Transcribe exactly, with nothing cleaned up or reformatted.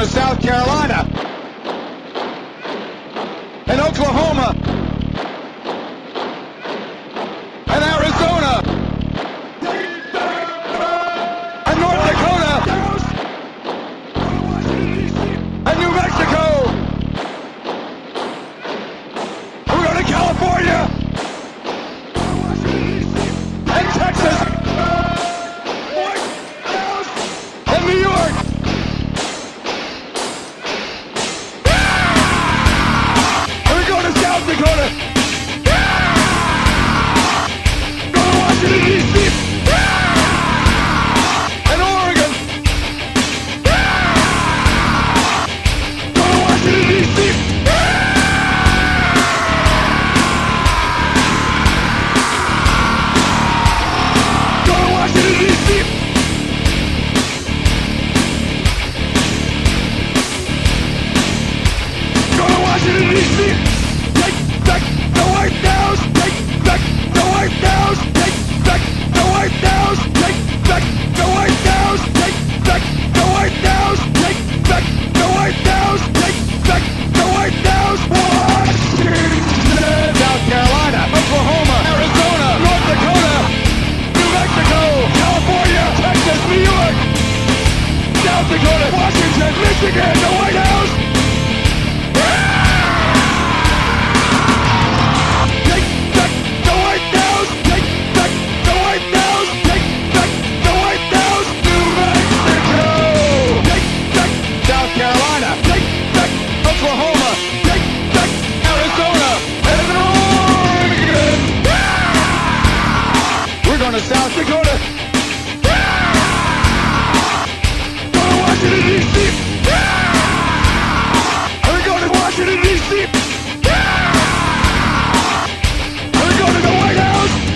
to South Carolina, and Oklahoma, and Arizona, and North Dakota, and New Mexico. We're going to California, and Texas, and New York. We're going to South Dakota. Go to Washington, D C. And Oregon. Go to Washington, D C. Go to Washington, D C. Go to Washington, D C. Take back the White House. Take back the White House. Take back the White House. Take back the White House. Take back the White House. Take back the White House. Take back the White House. Washington, South Carolina, Oklahoma, Arizona, North Dakota, New Mexico, California, Texas, New York, South Dakota, Washington, Michigan,